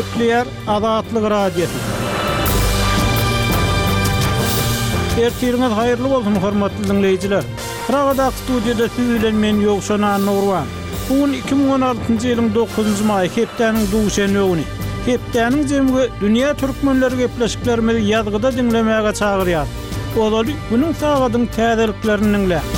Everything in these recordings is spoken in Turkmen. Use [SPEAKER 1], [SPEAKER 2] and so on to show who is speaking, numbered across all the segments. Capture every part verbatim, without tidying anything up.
[SPEAKER 1] Kepler Azatlyk Radiosu. Ertiriniz hayırlı bolsun hormatly dinleyijiler. Pragadak studiyada siz bilen men Ýogşan Nurwan. Bugün iki bin on altyncy ýylyň dokuzunjy maý hepdeniň duşany öwüni. Hepdeniň jemgy dünýä türkmenleri gepleşiklerimizi ýazgyda dinlemäge çagyrýar. Olaly bunyň sagadyň täzeliklerini dinle.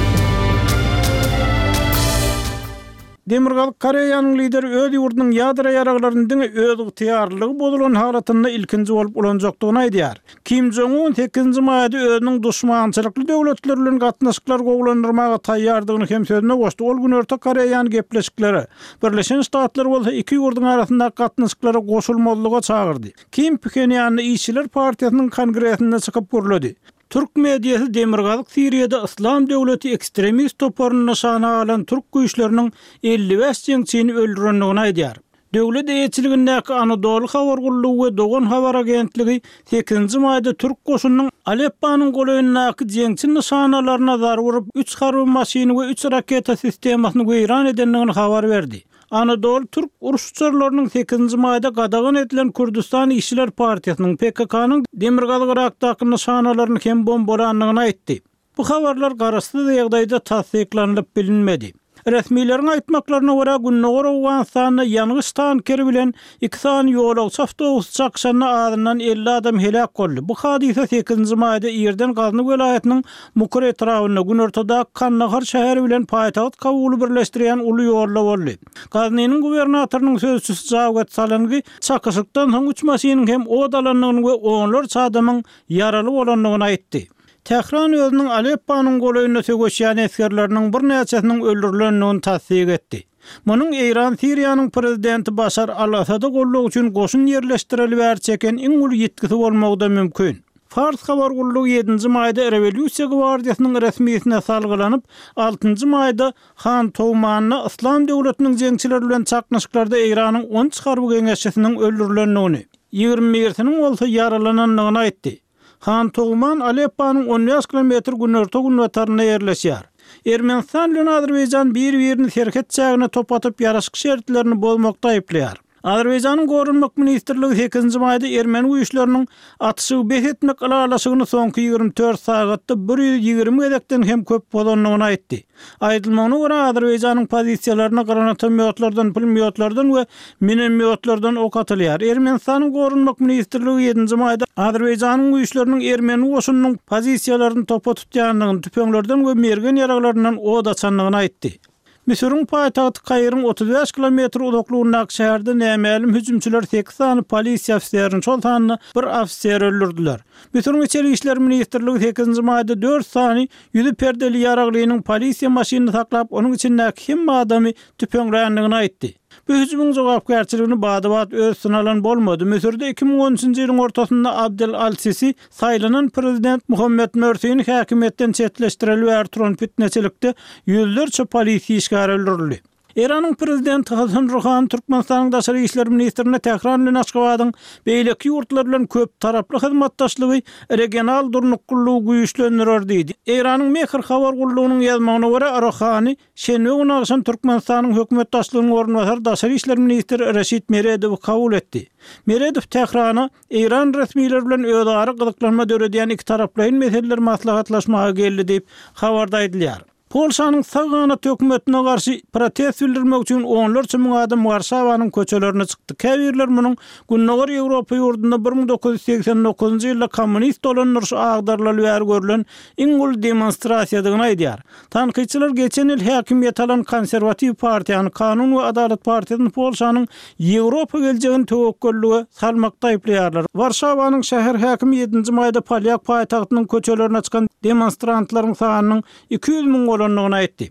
[SPEAKER 1] Demirgal Koreýanyň lideri öz ýurdunyň ýadra ýaraglaryny öz ygtyýarlygy bozulan halatynda ilkinji bolup ulanjakdygyny aýdýar. Kim Jong-un sekizinji maýda özüniň duşmançylykly döwletler bilen gatnaşyklar gowlandyrmaga taýýardygyny hem sözüne goşdy. Ol gün Orta Koreýanyň gepleşikleri Birleşen Ştatlar bolsa iki ýurdun arasyndaky gatnaşyklara goşulmalyga çagyrdy. Kim Pjönýany işçiler partiýasynyň kongresinde çykyp görledi. Türk mediýasy Demirgazyk Siriýada Islam döwleti ekstremist toparyny nişana alan türk güýçleriniň elli beş jeňçini öldürendigini aýdýar. Döwlet eýetçiligindäki Anadolu habar gullugy we Dogan habar agentligi sekizinji maýda türk goşunynyň Aleppanyň goýunyndaky jeňçi nişanalaryna zar vurup üç harby maşyny we üç raketa sistemasyny göýran edendigini habar berdi. Anadolu Türk uruşçularlarynyň sekizinji maýda gadagan edilen Kürdistan İşçiler Partiýasynyň P K K-nyň Demirgazyk Irakdaky nişanalaryny hem bombalandygyny aýtdy. Bu habarlar garaşdy ýagdaýda tasdiklanyp bilinmedi. Resmiýlerin aýtmaklaryna görä Günnogor Awganistanyna ýangyş tankeri bilen iki sany ýolagçy awtobus çakşanyna adynan elli adam helak boldy. Bu hadise sekizinji maýda Ýerden Gazny welaýatynyň Mukur etrawyna Günortada Kannahar şäheri bilen paýtagat kabuly birleşdirýän uly ýolda boldy. Gaznyň gubernatorynyň sözçüsü Jawgat Salangy çakışykdan soň üç maşynyň hem odalandygyny we onlarça adamyň ýaraly bolandygyny aýtdy. Tehran özünün Aleppanyň goýunyna sögeşýän eskerleriniň bir näçesiniň öldürilendigini tasdik etdi. Munyň Eýran Siriýanyň prezidenti Başar al-Asady golluk üçin goşun ýerleşdirilip berçeken iň uly ýetkisi bolmagda mümkin. Fars habar gullugy ýedinji maýda Rewolýusiýa gwardiýasynyň resmiýetine salgylanyp, altynjy maýda Han Towmanyny Islam döwletiniň jeňçileri bilen çaknaşyklarda Eýranyň on çykarby geňeşçisiniň öldürilendigini, ýygrimi birsiniň bolsa ýaralanandygyny aýtdy. Han Towman Aleppanyň on beş kilometr günorta günwataryna ýerleşýär. Ermenistan bilen Azerbaýjan bir-birini herket çägine topatyp ýaraşyk şertlerini bolmakda aýplýar. Azerbaýjanyň Gorunmak ministrligi sekizinji maýda ermeni güýçleriniň atışy beş etmek alalaşygyny soňky ýygrimi dört sagatda bir ýüz ýygrimi gedekden hem köp bolandygyny aýtdy. Aýdylmagyna görä Azerbaýjanyň pozisiýalaryna granatomýotlardan, pulemýotlardan we minomýotlardan ok atylýar. Ermenistanyň Gorunmak ministrligi ýedinji maýda Azerbaýjanyň güýçleriniň ermeni goşunynyň pozisiýalaryny topa tutýandygyny, tüpeňlerden we mergen ýaraglaryndan od açandygyny aýtdy. Misir'in paýtagty Kaýryň otuz beş kilometr uzaklygyndäki şäherde nämälim hüjümçiler sekiz sany polisiýa ofisiýerini çoltanyny bir ofisiýer öldürdiler. Misir'in içeri işler ministrligi sekizinji maýda dört sany ýüzi perdeli ýaraglynyň polisiýa maşynyny saklap, onuň içindäki hem adamy tüpeňländigini aýtdy. Bu hüjümüň jogapkärçiligini bada-bad öz synalan bolmady. Misirde iki bin on üçinji ýylyň ortasynda Abdel Al-Sisi saýlanan prezident Muhammed Mursiýny häkimetden çetleşdirilip Ertuğrul fitneçilikde ýüzlerçe polisiýa işgär öldürildi. Iranyň prezidenti Hasan Rouhani Türkmenistanyň daşary işler ministrine Tehran bilen Aşgabatyň beýleki ýurtlar bilen köp taraply hyzmatdaşlygy regional durnuklugy güýçlendirer diýdi. Iranyň Mehr habar gullugynyň ýazmagyna görä Rouhani şenbe güni akşam Türkmenistanyň hökümetdaşlygynyň ornwasary daşary işler ministri Reşid Meredow kabul etdi. Meredow Tehrana Iran resmiýetleri bilen özara gyzyklanma döredýän iki taraplyň meseleler maslahatlaşmaga geldi diýip habarda aýdylýar. Polşanyň Sagana hökümetine garşy protest bildirmek üçin onlarça müň adam Warşawanyň köçelerine çykdy. Käbirler munyň Günnogor Ýewropa ýurdunda bir min dokuz ýüz seksen dokuzunjy ýylda kommunist olanlar agdarlaly ýer görülen iň uly demonstrasiýadygyny aýdýar. Tanqidçiler geçen ýyl häkimiýet alan konserwatiw partiýany Kanun we Adalet partiýasyny Polşanyň Ýewropa geljegini töwekkülligi salmakda aýplaýarlar. Warşawanyň şäher häkimi ýedinji maýda Polyak paýtagtynyň köçelerine çykan demonstrantlaryň sanynyň iki ýüz miň bolandygyny aýtdy.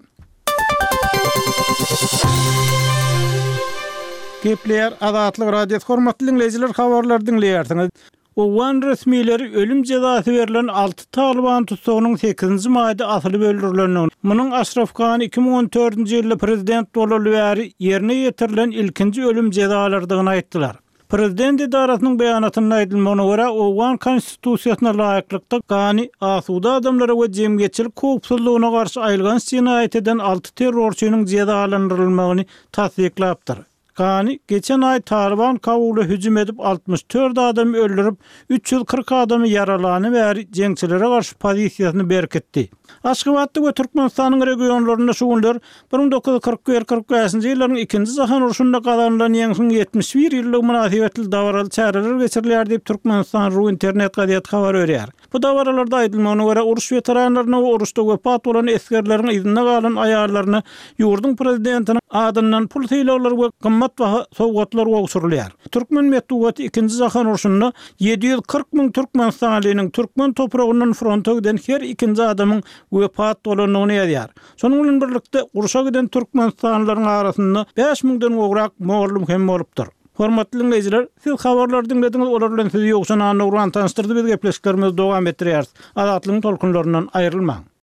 [SPEAKER 1] Kepler Azatlyk Radiosu hormatly dinleyijiler, habarlar dinleýärsiňiz. Owgan resmiýetleri ölüm jazasy berilen alty Taliban tutsagynyň sekizinji maýda asylyp öldürilendigini, munyň Ashraf Ghani iki bin on dördünjy ýylda prezident bolaly bäri ýerine ýetirilen ilkinji ölüm jazalardygyny aýtdylar. Prezident idarasynyň beýanatyna aýdylmagyna görä, Owgan konstitusiýasyna laýyklykda Ghani asuda adamlara we jemgyýetçilik howpsuzlygyna garşy aýylgan sinaýet eden alty terrorçynyň jazalandyrylmagyny tasdiklapdyr. Gani geçen ay Taliban Kabul'a hücum edip altmış dört adam öldürüp üç yüz kırk adamı yaralany we jeňçilere garşy pozisiýasyny berkitdi. Aşgabatda we Türkmenistanyň regionlarynda şu günler bir bin dokuz yüz kırk bir kırk beşinji ýyllaryň ikinji jahan uruşynda gazanılan ýeňsiň yetmiş bir ýyllyk münasibetli dawaraly çäreler geçirilýär diýip Türkmenistan Ru internet gaziýeti habar berýär. Bu dawaralarda aýdylmagyna görä uruş weteranlaryna we uruşda wepat bolan eskerleriň iýdinde galan aýallaryny ýurdun prezidentiniň adyndan pul tyýlarlar we gymmat baha sowgatlar gowşurulýar. Türkmen medeniýeti ikinji jahan uruşynda yedi yüz kırk ming Türkmenistanlynyň türkmen topragyndan fronta giden her ikinji adamyň wepat bolanyny ýazýar. Şonuň bilen birlikde uruşa giden Türkmenistanlylaryň arasynda beş mingden gowrak mollum hem bolupdyr. Hormatly dinleyijiler, siz habarlar dinlediňiz, olar bilen sizi ýokşan anly uran tanıştyrdy, biz gepleşiklerimizi dowam etdirýäris. Azatlygyň tolkunlaryndan aýrylmaň.